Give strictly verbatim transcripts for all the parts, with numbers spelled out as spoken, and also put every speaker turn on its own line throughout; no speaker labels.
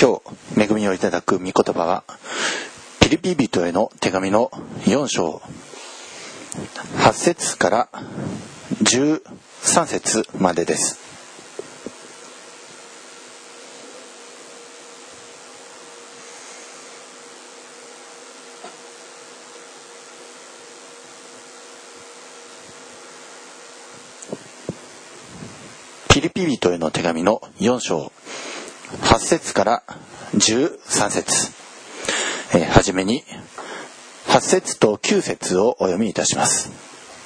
今日恵みをいただく御言葉はピリピ人への手紙のよん章はち節からじゅうさん節までです。ピリピ人への手紙のよん章はち節からじゅうさん節、えー、はじめにはち節ときゅう節をお読みいたします。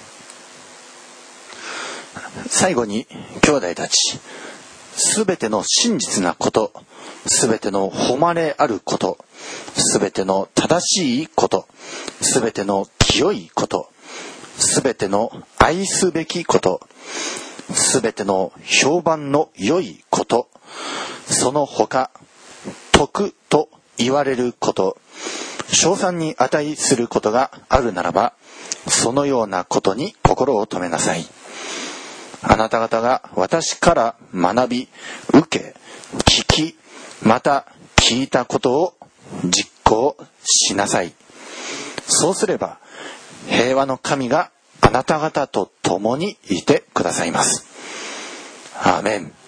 最後に兄弟たち、すべての真実なこと、すべての誉れあること、すべての正しいこと、すべての清いこと、すべての愛すべきこと、すべての評判の良いこと、その他徳と言われること、称賛に値することがあるならば、そのようなことに心を留めなさい。あなた方が私から学び、受け、聞き、また聞いたことを実行しなさい。そうすれば平和の神があなた方と共にいてくださいます。アーメン。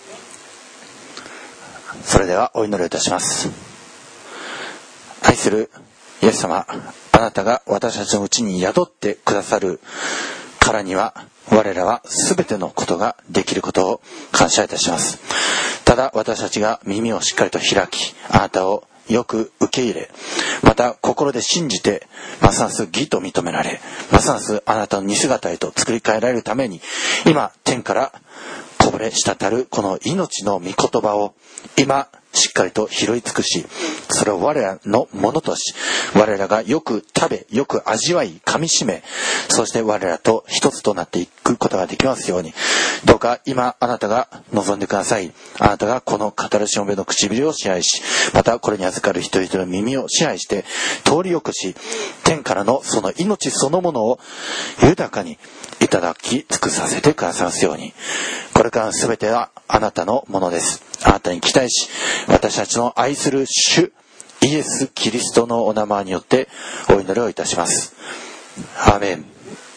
それではお祈りいたします。愛するイエス様、あなたが私たちのうちに宿ってくださるからには、我らは全てのことができることを感謝いたします。ただ私たちが耳をしっかりと開き、あなたをよく受け入れ、また心で信じて、ますます義と認められ、ますますあなたの似姿へと作り変えられるために、今天からこぼれ滴るこの命の御言葉を今しっかりと拾い尽くし、それを我らのものとし、我らがよく食べ、よく味わい、噛み締め、そして我らと一つとなっていくことができますように、どうか今あなたが望んでください。あなたがこの語るしもべの唇を支配し、またこれに預かる一人一人の耳を支配して通りよくし、天からのその命そのものを豊かにいただき尽くさせてくださいますように。これからの全てはあなたのものです。あなたに期待し、私たちの愛する主イエス・キリストのお名前によってお祈りをいたします。アーメン。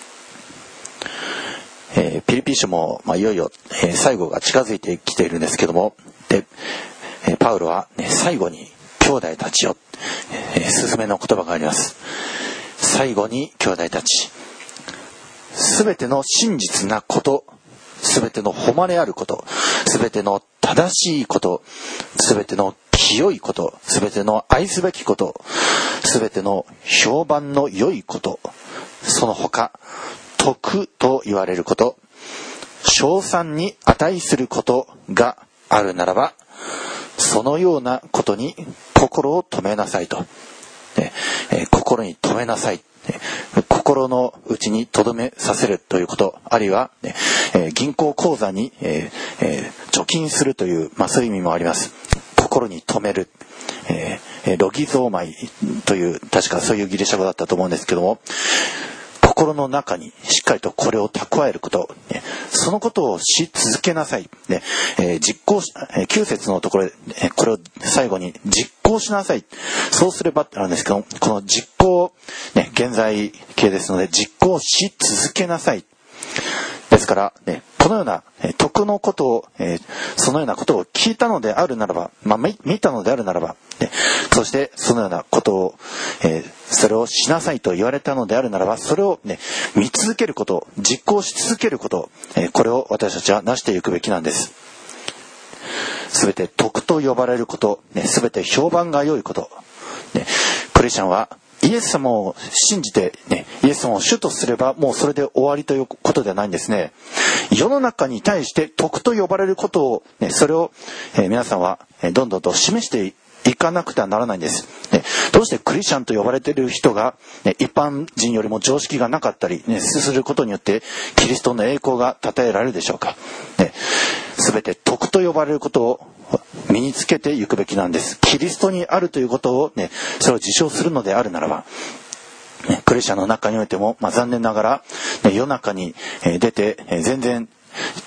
えー、ピリピ書も、まあ、いよいよ、えー、最後が近づいてきているんですけども、で、えー、パウロは、ね、最後に兄弟たちよ、えー、勧めの言葉があります。最後に兄弟たち、すべての真実なこと、すべての誉れあること、すべての正しいこと、すべての清いこと、すべての愛すべきこと、すべての評判の良いこと、その他徳と言われること、称賛に値することがあるならば、そのようなことに心を留めなさいと、ねえー、心に留めなさい、心の内に留めさせるということ、あるいは、ねえー、銀行口座に、えーえー、貯金するという、まあ、そういう意味もあります。心に留める、えー、ロギゾーマイという、確かそういうギリシャ語だったと思うんですけども、心の中にしっかりとこれを蓄えること、ね、そのことをし続けなさい、ねえー、実行し、きゅう節のところで、えー、これを最後に実行しなさい、そうすればってあるんですけど、この実行、ね、現在形ですので実行し続けなさいですから、ね、このような、えー、徳のことを、えー、そのようなことを聞いたのであるならば、まあ、見たのであるならば、ね、そしてそのようなことを、えー、それをしなさいと言われたのであるならば、それを、ね、見続けること、実行し続けること、えー、これを私たちはなしていくべきなんです。すべて徳と呼ばれること、ね、すべて評判が良いこと、ね、クリスチャンはイエス様を信じて、ね、イエス様を主とすればもうそれで終わりということではないんですね。世の中に対して徳と呼ばれることを、ね、それを、えー、皆さんは、えー、どんどんと示していかなくてはならないんです、ね、どうしてクリスチャンと呼ばれている人が、ね、一般人よりも常識がなかったり、ね、することによってキリストの栄光が称えられるでしょうか、ね、全て徳と呼ばれることを身につけていくべきなんです。キリストにあるということを、ね、それを自称するのであるならば、ね、クリスチャンの中においても、まあ、残念ながら、ね、世の中に出て全然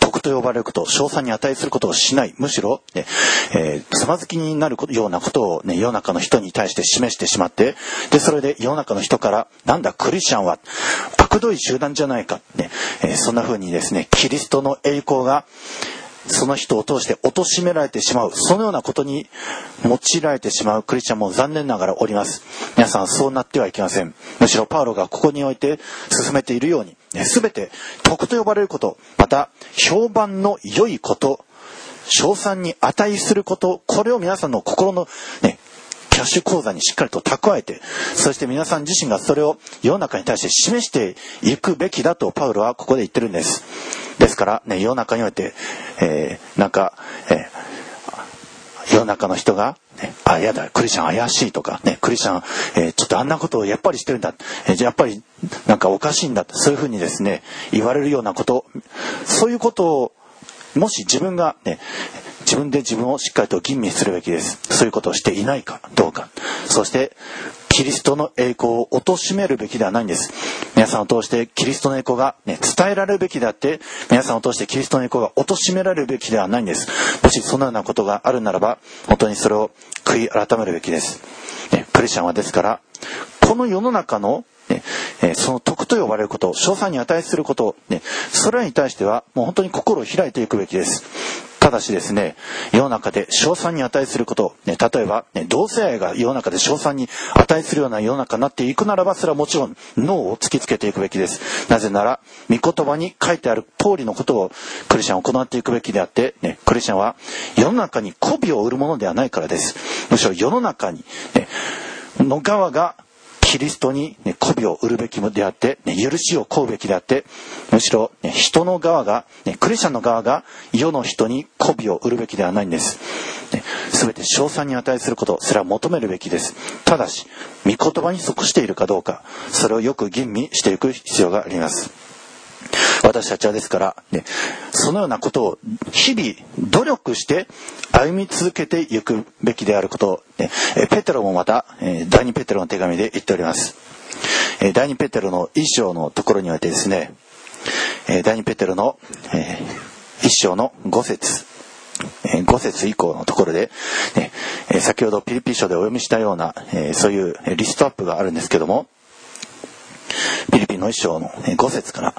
徳と呼ばれること、称賛に値することをしない、むしろね、えー、つまずきになるようなことを、ね、世の中の人に対して示してしまって、でそれで世の中の人からなんだクリスチャンは悪どい集団じゃないか、ねえー、そんな風にですね、キリストの栄光がその人を通して貶められてしまう、そのようなことに用いられてしまうクリスチャンも残念ながらおります。皆さんそうなってはいけません。むしろパウロがここにおいて進めているように、すべて徳と呼ばれること、また評判の良いこと、称賛に値すること、これを皆さんの心のねキャッシュ口座にしっかりと蓄えて、そして皆さん自身がそれを世の中に対して示していくべきだとパウロはここで言ってるんです。ですからね、世の中において、えー、なんか、えー、世の中の人が、ね、あ、やだ、クリスチャン怪しいとか、ね、クリスチャン、えー、ちょっとあんなことをやっぱりしてるんだ、えー、じゃあやっぱりなんかおかしいんだ、そういうふうにですね、言われるようなこと、そういうことをもし自分がね、自分で自分をしっかりと吟味するべきです。そういうことをしていないかどうか。そしてキリストの栄光を貶めるべきではないんです。皆さんを通してキリストの栄光が、ね、伝えられるべきであって、皆さんを通してキリストの栄光が貶められるべきではないんです。もしそのようなことがあるならば、本当にそれを悔い改めるべきです。ね、クリスチャンはですから、この世の中のねえー、その徳と呼ばれること、称賛に値すること、ね、それに対してはもう本当に心を開いていくべきです。ただしですね、世の中で称賛に値すること、ね、例えば、ね、同性愛が世の中で称賛に値するような世の中になっていくならば、それはもちろんノーを突きつけていくべきです。なぜなら御言葉に書いてある通りのことをクリスチャンは行っていくべきであって、ね、クリスチャンは世の中に媚びを売るものではないからです。むしろ世の中に、ね、の側がキリストに、ね、媚びを売るべきであって、ね、許しを請うべきであって、むしろ、ね、人の側が、ね、クリスチャンの側が世の人に媚びを売るべきではないんです。すべて称賛に値すること、それは求めるべきです。ただし御言葉に即しているかどうか、それをよく吟味していく必要があります。私たちはですから、ね、そのようなことを日々努力して歩み続けていくべきであることを、ね、ペテロもまた第二ペテロの手紙で言っております。第二ペテロの一章のところにおいてですね、第二ペテロの一章の五節、五節以降のところで、ね、先ほどピリピ書でお読みしたようなそういうリストアップがあるんですけども、ピリピの一章の五節から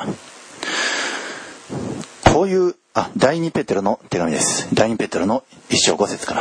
こういう、あ、第二ペテロの手紙です。第二ペテロの一章五節から、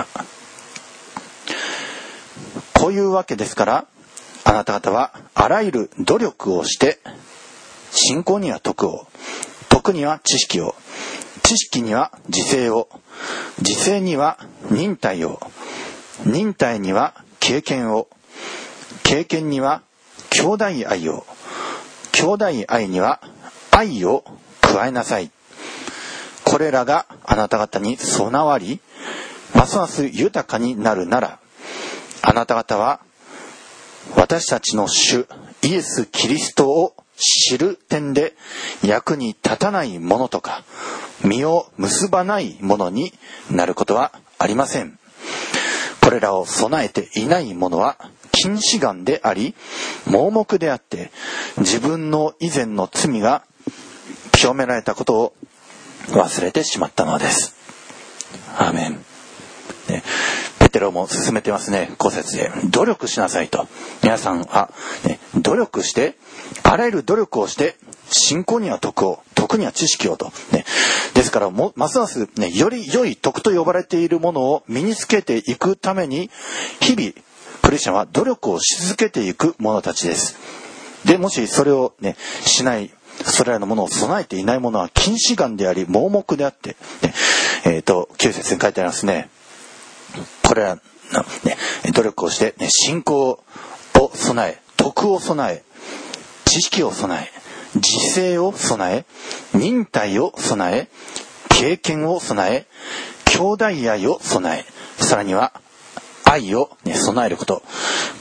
こういうわけですから、あなた方はあらゆる努力をして、信仰には徳を、徳には知識を、知識には自制を、自制には忍耐を、忍耐には経験を、経験には兄弟愛を、兄弟愛には愛を加えなさい。これらがあなた方に備わり、ますます豊かになるなら、あなた方は私たちの主イエス・キリストを知る点で役に立たないものとか、実を結ばないものになることはありません。これらを備えていないものは近視眼であり、盲目であって、自分の以前の罪が清められたことを忘れてしまったのです。アーメン。ね、ペテロも進めてますね。ご節で努力しなさいと。皆さんは、ね、努力して、あらゆる努力をして信仰には徳を、徳には知識をと、ね、ですからもますます、ね、より良い徳と呼ばれているものを身につけていくために、日々クリスチャンは努力をし続けていく者たちです。でもしそれを、ね、しない、それらのものを備えていないものは近視眼であり盲目であって、ね、えーときゅう節に書いてありますね。これらの、ね、努力をして、ね、信仰を備え、徳を備え、知識を備え、自制を備え、忍耐を備え、経験を備え、兄弟愛を備え、さらには愛を、ね、備えること。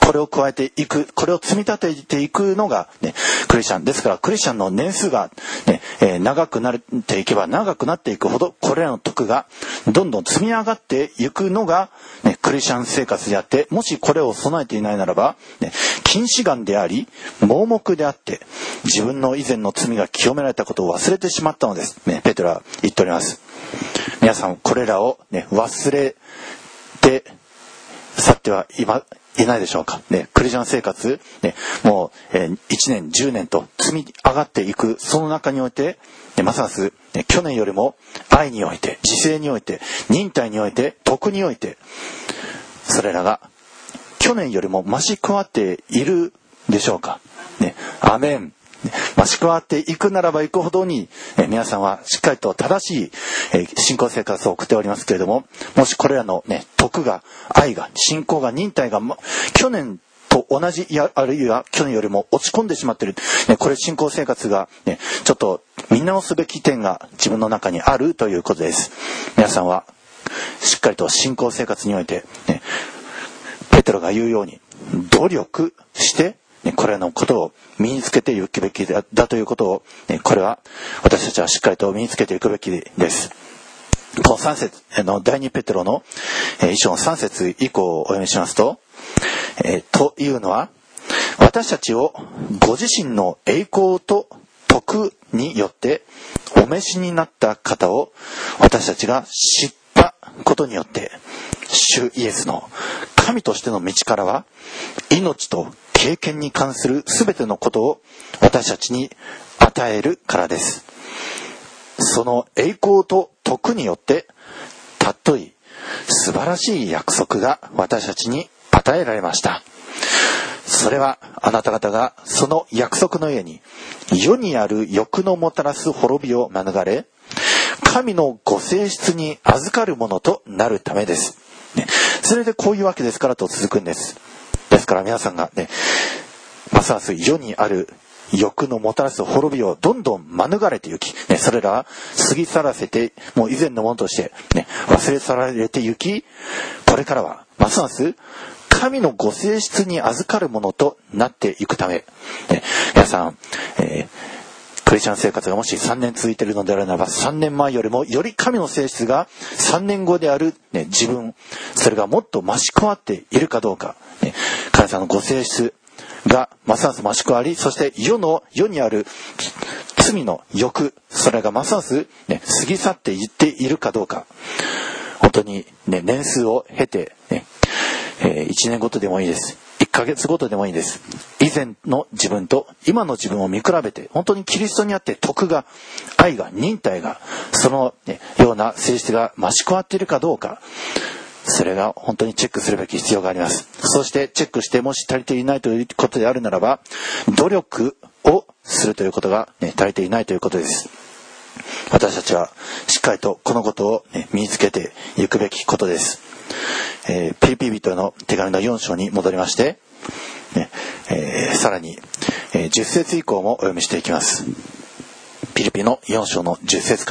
これを加えていく、これを積み立てていくのが、ね、クリスチャンですから、クリスチャンの年数が、ねえー、長くなっていけば長くなっていくほど、これらの徳がどんどん積み上がっていくのが、ね、クリスチャン生活であって、もしこれを備えていないならば、ね、近視眼であり盲目であって、自分の以前の罪が清められたことを忘れてしまったのです、ね、ペテロは言っております。皆さんこれらを、ね、忘れて去ってはいまいないでしょうか、ね、クリスチャン生活、ね、もう、えー、いちねんじゅうねんと積み上がっていくその中において、ね、ますます、ね、去年よりも愛において、自制において、忍耐において、徳において、それらが去年よりも増し加わっているでしょうか、ね、アーメン。増し加わっていくならばいくほどに、え皆さんはしっかりと正しい、え信仰生活を送っておりますけれども、もしこれらの、ね、徳が、愛が、信仰が、忍耐が、ま、去年と同じ、やあるいは去年よりも落ち込んでしまっている、ね、これ信仰生活が、ね、ちょっと見直すべき点が自分の中にあるということです。皆さんはしっかりと信仰生活において、ね、ペテロが言うように努力してこれらのことを身につけていくべきだということを、これは私たちはしっかりと身につけていくべきです。このさん節の第二ペテロの一章のさん節以降をお読みしますと、えー、というのは、私たちをご自身の栄光と徳によってお召しになった方を私たちが知ったことによって、主イエスの神としての道からは命と経験に関するすべてのことを私たちに与えるからです。その栄光と徳によってたっとい素晴らしい約束が私たちに与えられました。それはあなた方がその約束の上に世にある欲のもたらす滅びを免れ、神のご性質に預かるものとなるためです、ね、それでこういうわけですからと続くんです。ですから皆さんがね、ますます世にある欲のもたらす滅びをどんどん免れてゆき、ね、それらは過ぎ去らせて、もう以前のものとして、ね、忘れ去られてゆき、これからはますます神のご性質に預かるものとなっていくため、ね、皆さん、えークリスチャン生活がもしさんねん続いているのであるならば、さんねんまえよりもより神の性質がさんねんごである、ね、自分、それがもっと増し加わっているかどうか、ね、神様のご性質がますます増し加わり、そして世の世にある罪の欲、それがますます、ね、過ぎ去っていっているかどうか、本当に、ね、年数を経て、ねえー、いちねんごとでもいいです、いっかげつごとでもいいです。以前の自分と今の自分を見比べて、本当にキリストにあって徳が、愛が、忍耐が、その、ね、ような性質が増し加わっているかどうか、それが本当にチェックするべき必要があります。そしてチェックして、もし足りていないということであるならば、努力をするということが、ね、足りていないということです。私たちはしっかりとこのことを、ね、身につけていくべきことです。えー、ピリピ人への手紙のよん章に戻りまして、ねえー、さらに、えー、じゅっ節以降もお読みしていきます。ピリピのよん章のじゅっ節から、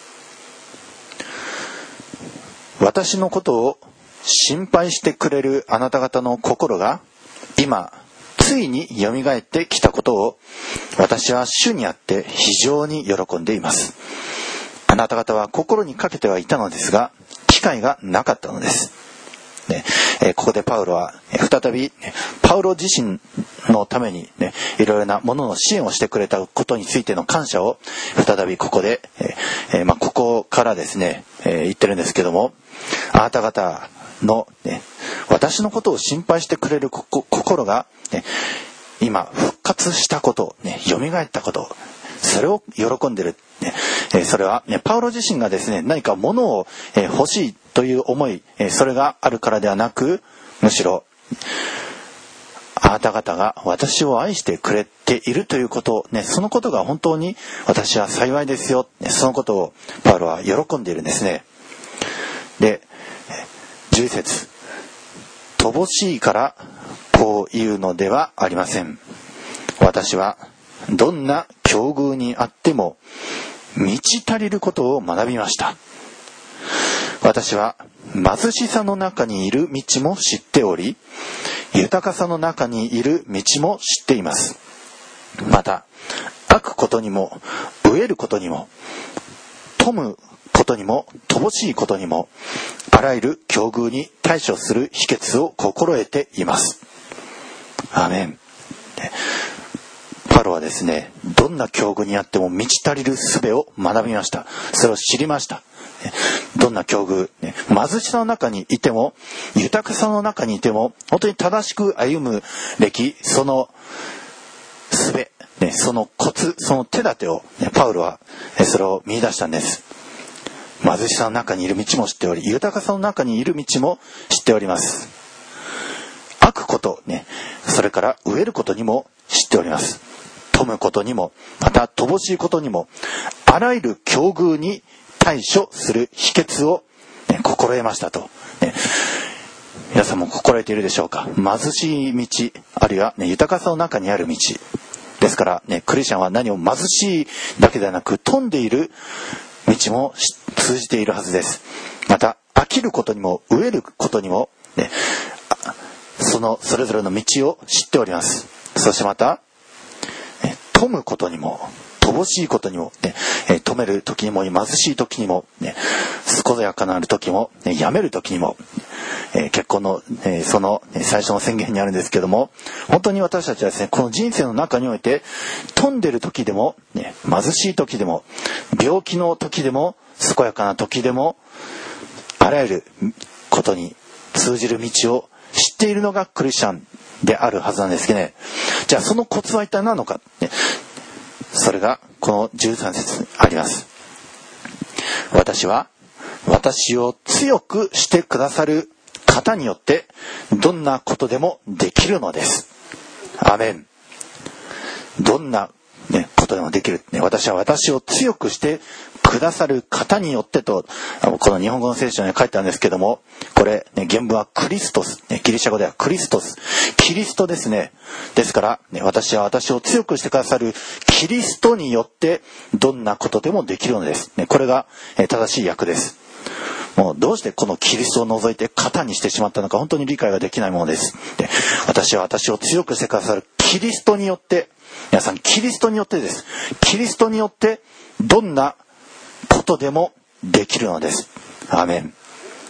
私のことを心配してくれるあなた方の心が今ついによみがえってきたことを私は主にあって非常に喜んでいます。あなた方は心にかけてはいたのですが機会がなかったのです、ねえー、ここでパウロは再び、ね、パウロ自身のために、ね、いろいろなものの支援をしてくれたことについての感謝を再びここで、えーまあ、ここからですね、えー、言ってるんですけども、あなた方の、ね、私のことを心配してくれる心が、ね、今復活したこと、ね、蘇ったこと、それを喜んでる、ねえー、それは、ね、パウロ自身がですね、何か物を、えー、欲しいという思い、えー、それがあるからではなく、むしろあなた方が私を愛してくれているということ、ね、そのことが本当に私は幸いですよ、ね、そのことをパウロは喜んでいるんですね。で、じゅう節、乏しいからこういうのではありません。私はどんな境遇にあっても満ち足りることを学びました。私は貧しさの中にいる道も知っており、 豊かさの中にいる道も知っています。また飽くことにも飢えることにも富むことにも乏しいことにもあらゆる境遇に対処する秘訣を心得ています。アーメン。パウロはですね、どんな境遇にあっても満ち足りる術を学びました。それを知りました。どんな境遇、貧しさの中にいても豊かさの中にいても本当に正しく歩むべきその術、そのコツ、その手立てをパウロはそれを見出したんです。貧しさの中にいる道も知っており、豊かさの中にいる道も知っております。飽くことね、それから飢えることにも知っております。富むことにも、また乏しいことにも、あらゆる境遇に対処する秘訣を、ね、心得ましたと、ね、皆さんも心得ているでしょうか。貧しい道、あるいは、ね、豊かさの中にある道ですから、ね、クリスチャンは何も貧しいだけではなく富んでいる道も通じているはずです。また飽きることにも飢えることにも、ね、そのそれぞれの道を知っております。そしてまた富むことにも乏しいことにも、ね、富める時にも貧しい時にも、ね、健やかなる時も、ね、やめる時にも、えー、結婚の、えー、その最初の宣言にあるんですけども、本当に私たちはですね、この人生の中において富んでる時でも、ね、貧しい時でも病気の時でも健やかな時でもあらゆることに通じる道を知っているのがクリスチャンであるはずなんですけどね。じゃあそのコツは一体何なのか、ね、それがこのじゅうさん節にあります。私は私を強くしてくださる方によってどんなことでもできるのです。アーメン。どんな、ね、ことでもできる、ね、私は私を強くしてくださる方によってと、この日本語の聖書に書いてあるんですけども、これ、ね、原文はクリストス、ね、ギリシャ語ではクリストス、キリストですね。ですから、ね、私は私を強くしてくださるキリストによってどんなことでもできるのです、ね、これが、えー、正しい訳です。もうどうしてこのキリストを除いて型にしてしまったのか本当に理解ができないものです。で、私は私を強くしてくださるキリストによって、皆さんキリストによってです。キリストによってどんなことでもできるのです。アーメン。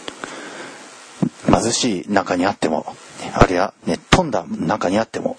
貧しい中にあっても、あるいは、ね、富んだ中にあっても、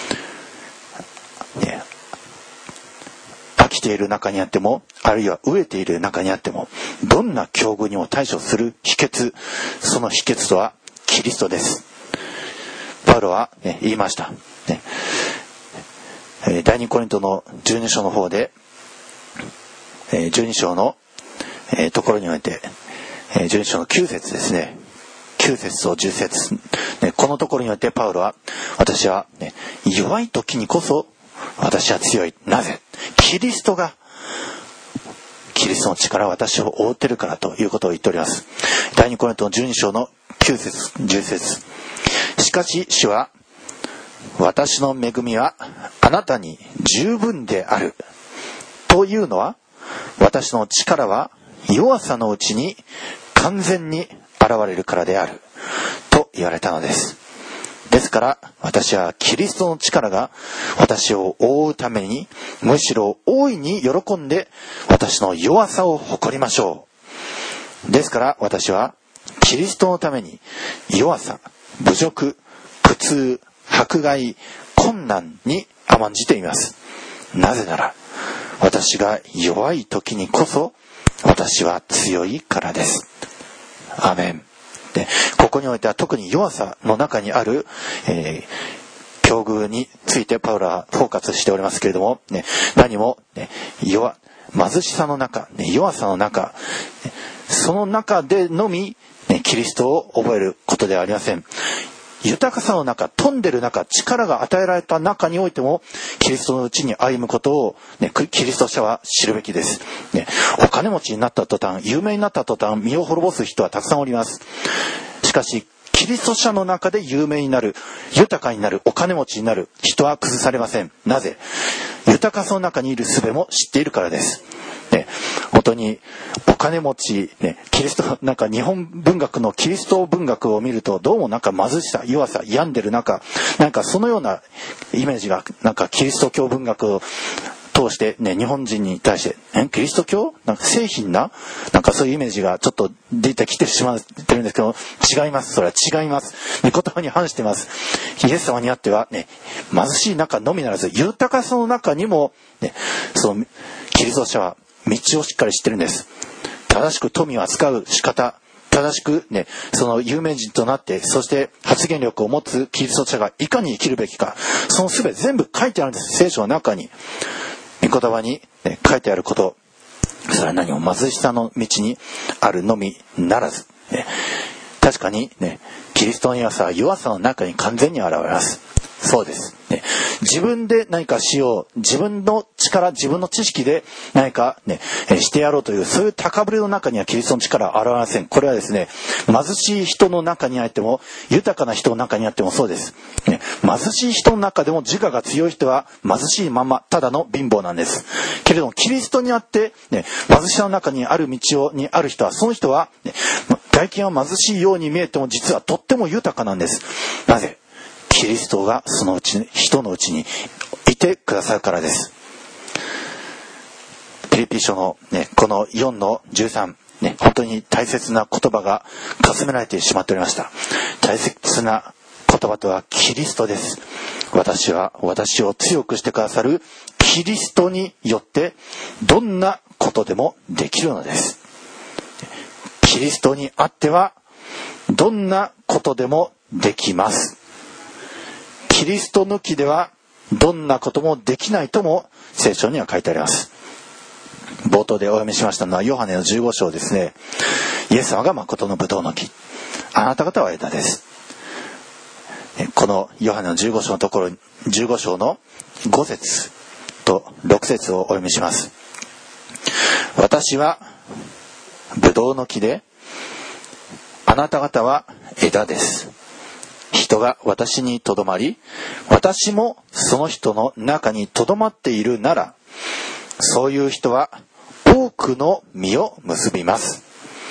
ね、飽きている中にあっても、あるいは飢えている中にあっても、どんな境遇にも対処する秘訣、その秘訣とはキリストです。パウロは、ね、言いました、ね、第二コリントのじゅうに章の方で、じゅうに章のところにおいて、じゅうに章のきゅう節ですね、きゅう節とじゅう節、ね、このところにおいてパウロは、私は、ね、弱い時にこそ私は強い。なぜ？キリストが、キリストの力は私を覆っているからということを言っております。第二コリントのじゅうに章のきゅう節、じゅう節。しかし主は、私の恵みはあなたに十分である。というのは、私の力は弱さのうちに完全に現れるからである。と言われたのです。ですから私はキリストの力が私を覆うために、むしろ大いに喜んで私の弱さを誇りましょう。ですから私はキリストのために弱さ、侮辱、苦痛、迫害、困難に甘んじています。なぜなら私が弱い時にこそ私は強いからです。アーメン。で、ここにおいては特に弱さの中にある、えー、境遇についてパウロはフォーカスしておりますけれども、ね、何も、ね、弱貧しさの中、ね、弱さの中、ね、その中でのみ、ね、キリストを覚えることではありません。豊かさの中、富んでる中、力が与えられた中においてもキリストのうちに歩むことを、ね、キリスト者は知るべきです、ね、お金持ちになった途端、有名になった途端、身を滅ぼす人はたくさんおります。しかしキリスト者の中で有名になる、豊かになる、お金持ちになる人は崩されません。なぜ？豊豊かさの中にいる術も知っているからです。ね、本当にお金持ち、ね、キリストなんか日本文学のキリスト文学を見るとどうもなんか貧しさ弱さ病んでる中なんかそのようなイメージがなんかキリスト教文学を通してね日本人に対してえキリスト教なんか製品ななんかそういうイメージがちょっと出てきてしまってるんですけど違います。それは違います。御言葉に反してます。イエス様にあってはね貧しい中のみならず豊かさの中にもねそのキリスト者は道をしっかり知ってるんです。正しく富を扱う仕方正しくねその有名人となってそして発言力を持つキリスト者がいかに生きるべきかその全て全部書いてあるんです。聖書の中に御言葉に、ね、書いてあることそれは何も貧しさの道にあるのみならず、ね、確かにねキリストの弱さは弱さの中に完全に現れます。そうです、ね、自分で何かしよう自分の力自分の知識で何か、ね、してやろうというそういう高ぶりの中にはキリストの力は現れません。これはですね貧しい人の中にあっても豊かな人の中にあってもそうです、ね、貧しい人の中でも自我が強い人は貧しいままただの貧乏なんです。けれどもキリストにあって、ね、貧しさの中にある道をにある人はその人は、ね、外見は貧しいように見えても実はとっても豊かなんです。なぜキリストがそのうち人のうちにいてくださるからです。ピリピ書の、ね、このよんのじゅうさん、ね、本当に大切な言葉がかすめられてしまっておりました。大切な言葉とはキリストです。私は私を強くしてくださるキリストによってどんなことでもできるのです。キリストにあってはどんなことでもできます。キリスト抜きではどんなこともできないとも聖書には書いてあります。冒頭でお読みしましたのはヨハネのじゅうご章ですね。イエス様が誠のブドウの木、あなた方は枝です。このヨハネのじゅうご章のところじゅうご章のご節とろく節をお読みします。私はブドウの木であなた方は枝です。人が私にとどまり私もその人の中にとどまっているならそういう人は多くの実を結びます。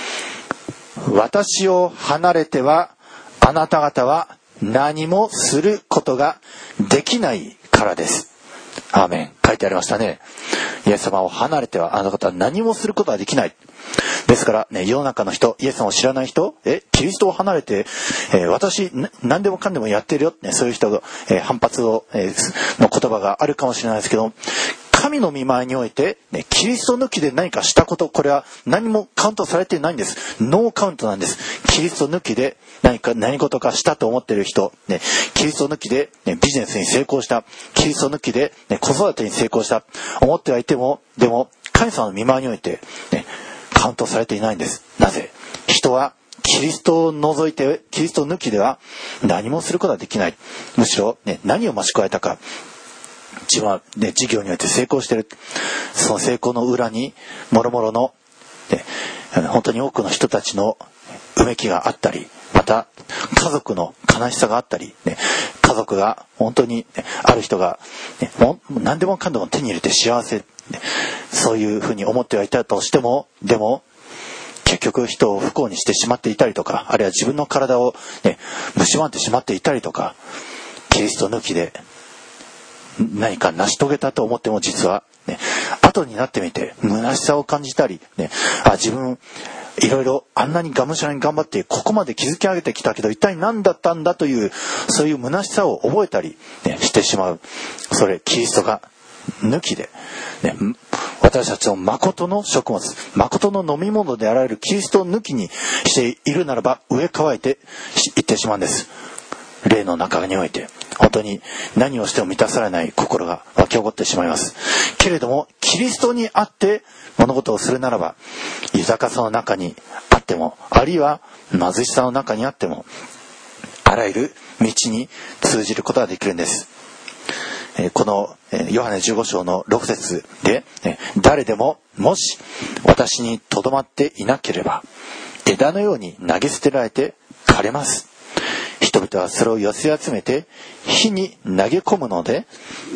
私を離れてはあなた方は何もすることができないからです。アーメン。書いてありましたね。イエス様を離れてはあなた方は何もすることができない。ですからね、世の中の人、イエス様を知らない人、え、キリストを離れて、えー、私何でもかんでもやってるよ、ね、そういう人が、えー、反発を、えー、の言葉があるかもしれないですけど、神の御前において、ね、キリスト抜きで何かしたこと、これは何もカウントされていないんです。ノーカウントなんです。キリスト抜きで何か何事かしたと思っている人、ね、キリスト抜きで、ね、ビジネスに成功した、キリスト抜きで、ね、子育てに成功した思ってはいても、でも神様の御前において、ね、カウントされていないんです。なぜ？人はキリストを除いてキリスト抜きでは何もすることはできない。むしろ、ね、何を増し加えたか、自分は、ね、事業において成功している。その成功の裏にもろもろの、ね、本当に多くの人たちのうめきがあったり、また家族の悲しさがあったり、ね、家族が本当に、ね、ある人が、ね、もう何でもかんでも手に入れて幸せ、ね、そういうふうに思ってはいたとしても、でも結局人を不幸にしてしまっていたりとか、あるいは自分の体を、ね、蝕んでしまっていたりとか、キリスト抜きで何か成し遂げたと思っても実は、ね、後になってみて虚しさを感じたり、ね、あ自分いろいろあんなにがむしゃらに頑張ってここまで築き上げてきたけど一体何だったんだというそういう虚しさを覚えたり、ね、してしまう。それキリストが抜きで、ね、私たちの誠の食物誠の飲み物であられるキリストを抜きにしているならば上乾いていってしまうんです。霊の中において本当に何をしても満たされない心が湧き起こってしまいます。けれどもキリストにあって物事をするならば豊かさの中にあってもあるいは貧しさの中にあってもあらゆる道に通じることができるんです。このヨハネじゅうご章のろく節で誰でももし私にとどまっていなければ枝のように投げ捨てられて枯れます。人々はそれを寄せ集めて火に投げ込むので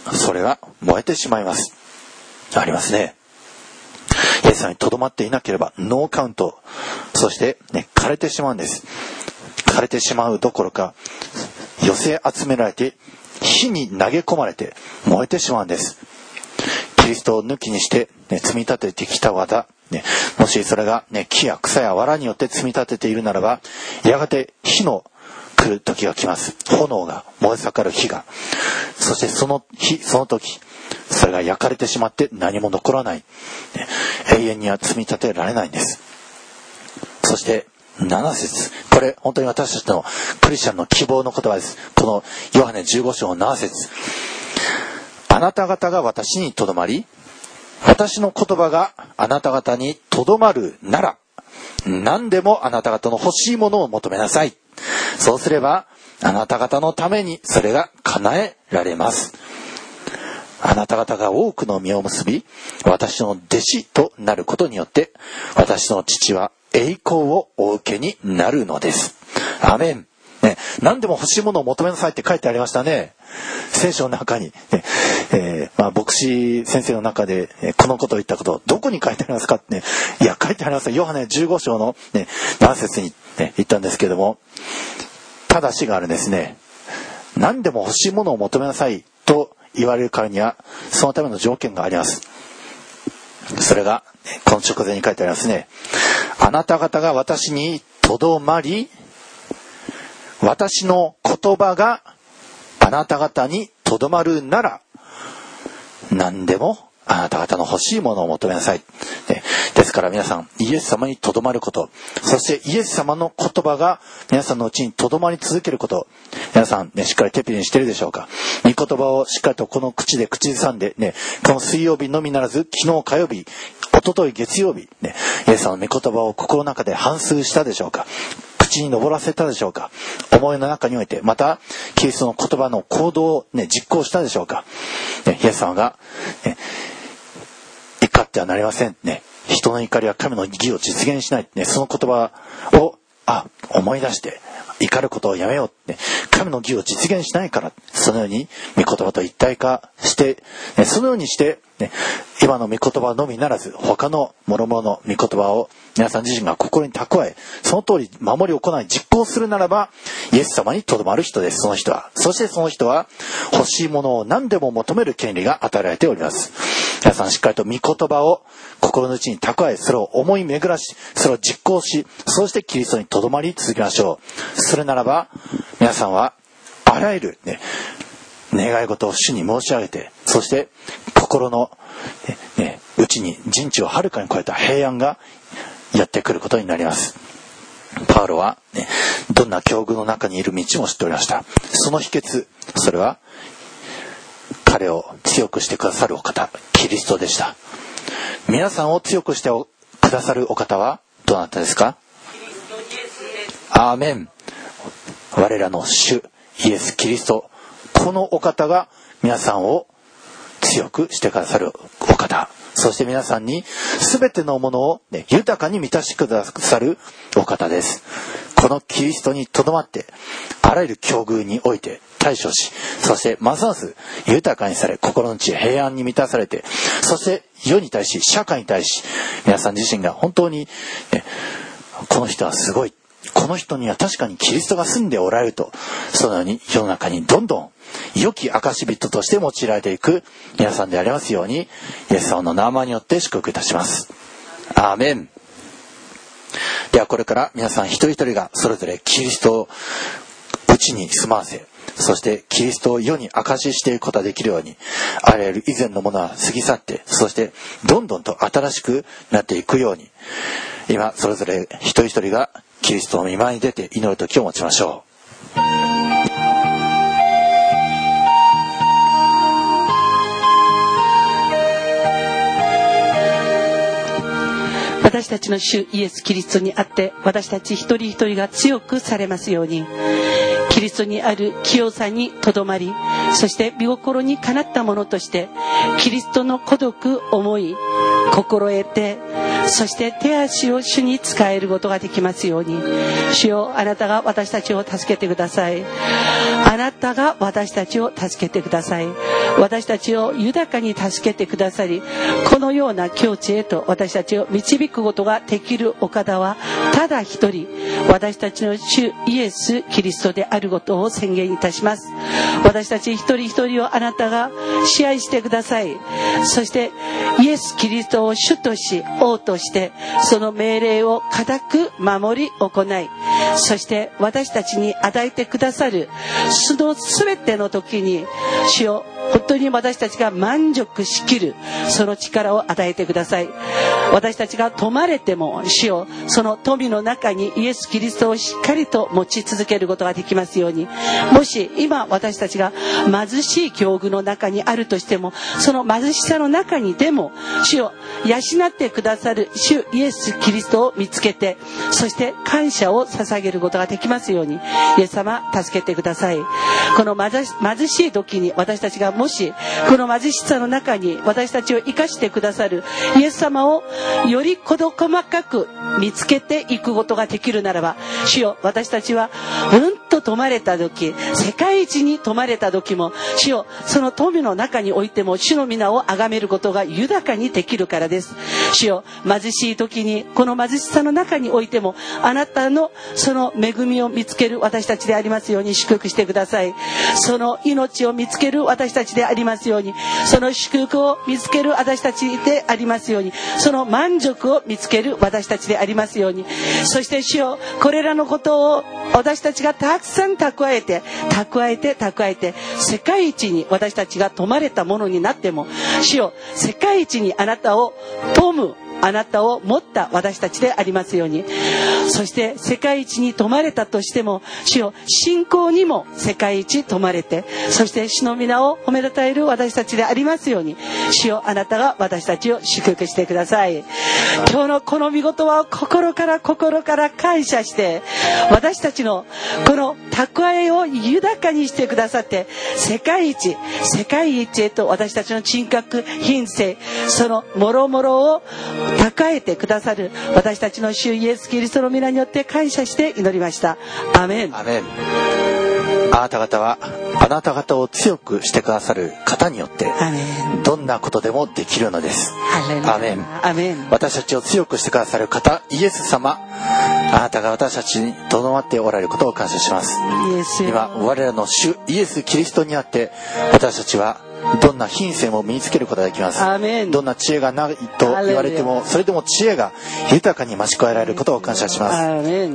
それが燃えてしまいます。ありますね。イエス様にとどまっていなければノーカウント、そして、ね、枯れてしまうんです。枯れてしまうどころか、寄せ集められて火に投げ込まれて燃えてしまうんです。キリストを抜きにして、ね、積み立ててきた技、ね、もしそれが、ね、木や草や藁によって積み立てているならば、やがて火の来る時が来ます。炎が燃え盛る火が、そしてその日その時それが焼かれてしまって何も残らない、ね、永遠には積み立てられないんです。そしてなな節、これ本当に私たちのクリスチャンの希望の言葉です。このヨハネじゅうご章のなな節、あなた方が私にとどまり、私の言葉があなた方にとどまるなら、何でもあなた方の欲しいものを求めなさい。そうすればあなた方のためにそれが叶えられます。あなた方が多くの実を結び、私の弟子となることによって私の父は栄光をお受けになるのです。アーメン、ね、何でも欲しいものを求めなさいって書いてありましたね、聖書の中に、ねえーまあ、牧師先生の中で、えー、このことを言ったことどこに書いてありますかってね、いや書いてあります。ヨハネじゅうご章の、ね、なな節に、ね、言ったんですけども、ただしがあるんですね。何でも欲しいものを求めなさいと言われるからにはそのための条件があります。それがこの直前に書いてありますね。あなた方が私にとどまり、私の言葉があなた方にとどまるなら、何でもあなた方の欲しいものを求めなさい。ですから皆さん、イエス様にとどまること、そしてイエス様の言葉が皆さんのうちにとどまり続けること、皆さん、ね、しっかり手ピリにしているでしょうか。御言葉をしっかりとこの口で口ずさんで、ね、この水曜日のみならず昨日火曜日、一昨日月曜日、ね、イエス様の御言葉を心の中で反芻したでしょうか。口に上らせたでしょうか。思いの中において、またキリストの言葉の行動を、ね、実行したでしょうか。ね、イエス様が、ね、怒ってはなりません、ね、人の怒りは神の義を実現しない、ね、その言葉をあ思い出して怒ることをやめよう、ね、神の義を実現しないから、そのように御言葉と一体化して、ね、そのようにして、ね、今の御言葉のみならず他の諸々の御言葉を皆さん自身が心に蓄え、その通り守り行い実行するならばイエス様にとどまる人です。その人は、そしてその人は欲しいものを何でも求める権利が与えられております。皆さんしっかりと御言葉を心の内に蓄え、それを思い巡らし、それを実行し、そしてキリストにとどまり続けましょう。それならば皆さんはあらゆる、ね、願い事を主に申し上げて、そして心の、ねね、内に人知をはるかに超えた平安がやってくることになります。パウロは、ね、どんな境遇の中にいる道も知っておりました。その秘訣、それは彼を強くしてくださるお方、キリストでした。皆さんを強くしてくださるお方はどなたですか？アーメン。我らの主イエス・キリスト、このお方が皆さんを強くしてくださるお方、そして皆さんに全てのものを、ね、豊かに満たしてくださるお方です。このキリストにとどまってあらゆる境遇において対処し、そしてますます豊かにされ、心の内平安に満たされて、そして世に対し社会に対し皆さん自身が本当に、ね、この人はすごい、この人には確かにキリストが住んでおられると、そのように世の中にどんどん良き証人として用いられていく皆さんでありますように、イエス様の名前によって祝福いたします。アーメン。ではこれから皆さん一人一人がそれぞれキリストを内に住まわせ、そしてキリストを世に証ししていくことができるように、あらゆる以前のものは過ぎ去って、そしてどんどんと新しくなっていくように、今それぞれ一人一人がキリストの御前に出て祈る時を持ちましょう。
私たちの主イエス・キリストにあって私たち一人一人が強くされますように、キリストにある清さにとどまり、そして御心にかなったものとしてキリストの孤独思い心得て、 そして手足を主に使えることができますように、主よ、あなたが私たちを助けてください。あなたが私たちを助けてください。私たちを豊かに助けてくださり、このような境地へと私たちを導くことができるお方はただ一人、私たちの主イエス・キリストであることを宣言いたします。私たち一人一人をあなたが支配してください。そしてイエス・キリストを主とし王として、その命令を固く守り行い、そして私たちに与えてくださるその全ての時に、主よ、本当に私たちが満足しきるその力を与えてください。私たちが富まれても、主よ、その富の中にイエス・キリストをしっかりと持ち続けることができますように。もし今私たちが貧しい境遇の中にあるとしても、その貧しさの中にでも主を養ってくださる主イエス・キリストを見つけて、そして感謝を捧げることができますように、イエス様助けてください。この貧し、貧しい時に私たちがもしこの貧しさの中に私たちを生かしてくださるイエス様をより事細かく見つけていくことができるならば、主よ、私たちはうんと富まれた時、世界一に富まれた時も、主よ、その富の中においても主の皆を崇めることが豊かにできるからです。主よ、貧しい時にこの貧しさの中においてもあなたのその恵みを見つける私たちでありますように祝福してください。その命を見つける私たちでありますように、その祝福を見つける私たちでありますように、その満足を見つける私たちでありますように。そして主よ、これらのことを私たちがたくさん蓄えて蓄えて蓄えて世界一に私たちが富まれたものになっても、主よ、世界一にあなたを富むあなたを持った私たちでありますように。そして世界一に富まれたとしても、主よ、信仰にも世界一富まれて、そして主の皆を褒めたたえる私たちでありますように、主よ、あなたが私たちを祝福してください。今日のこの御言葉を心から心から感謝して、私たちのこの蓄えを豊かにしてくださって、世界一世界一へと私たちの人格品性、その諸々を蓄えてくださる私たちの主イエス・キリストの皆によって感謝して祈りました。アメン。
アメン。あなた方はあなた方を強くしてくださる方によってどんなことでもできるのです。アメン。
アメン。
私たちを強くしてくださる方、イエス様、あなたが私たちにとどまっておられることを感謝します。今我らの主イエス・キリストにあって私たちはどんな品性も身につけることができます。どんな知恵がないと言われても、それでも知恵が豊かに増し加えられることを感謝します。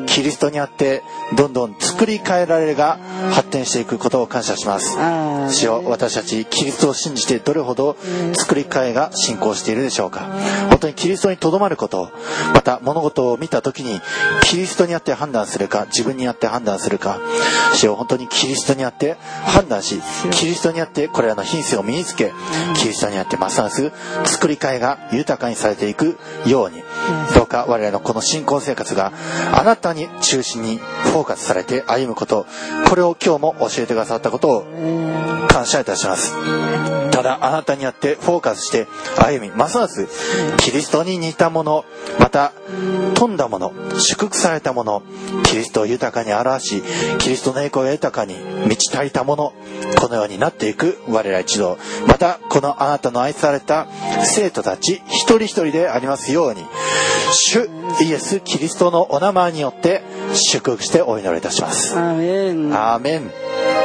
キリストにあってどんどん作り変えられるが発展していくことを感謝します。主よ、私たちキリストを信じてどれほど作り変えが進行しているでしょうか。本当にキリストにとどまること、また物事を見た時にキリストにあって判断するか、自分にあって判断するか、主よ、本当にキリストにあって判断し、キリストにあってこれらの品性を身につけ、キリストにあってますます作り変えが豊かにされていくように、どうか我らのこの信仰生活があなたに中心にフォーカスされて歩むこと、これを今日も教えてくださったことを感謝いたします。ただあなたにあってフォーカスして歩み、ますますキリストに似たもの、また富んだもの、祝福されたもの、キリストを豊かに表し、キリストの栄光が豊かに満ち足りたもの、このようになっていく我ら一同、またこのあなたの愛された生徒たち一人一人でありますように、主イエス・キリストのお名前によって祝福してお祈りいたします。
アーメン。
アーメン。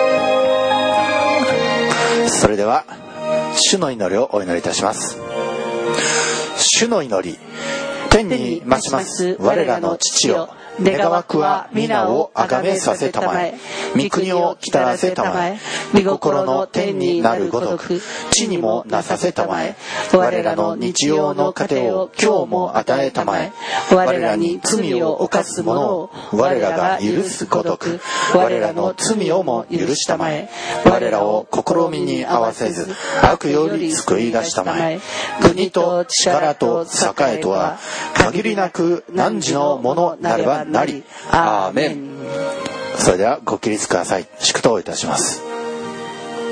それでは主の祈りをお祈りいたします。主の祈り。天に増します我らの父よ、願わくは皆をあがめさせたまえ、御国を来たらせたまえ、御心の天になるごとく地にもなさせたまえ、我らの日曜の糧を今日も与えたまえ、我らに罪を犯す者を我らが許すごとく我らの罪をも許したまえ、我らを試みに合わせず悪より救い出したまえ、国と力と栄とは限りなく汝のものなればなり。アーメン。それではご起立ください。祝祷いたします。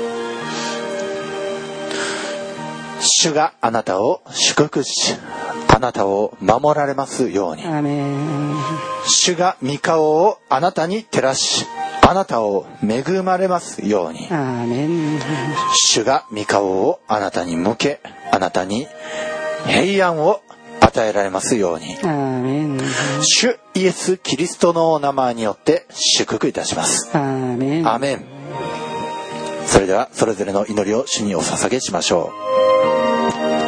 主があなたを祝福しあなたを守られますように。
アーメン。
主が御顔をあなたに照らし、あなたを恵まれますように。
アーメン。
主が御顔をあなたに向け、あなたに平安を与えられますように。
アーメン。
主イエス・キリストのお名前によって祝福いたします。
アーメン。
アーメン。それではそれぞれの祈りを主にお捧げしましょう。